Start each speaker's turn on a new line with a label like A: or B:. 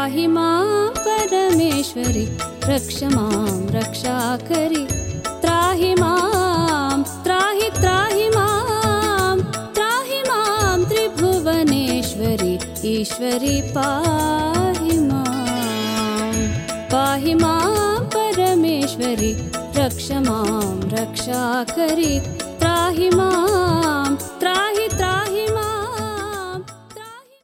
A: पाहि मां परमेश्वरि रक्ष मां रक्षाकरि त्राहि मां त्राहि त्राहि मां त्रिभुवनेश्वरि ईश्वरि पाहि मां परमेश्वरि रक्ष मां रक्षाकरि त्राहि मां त्राहि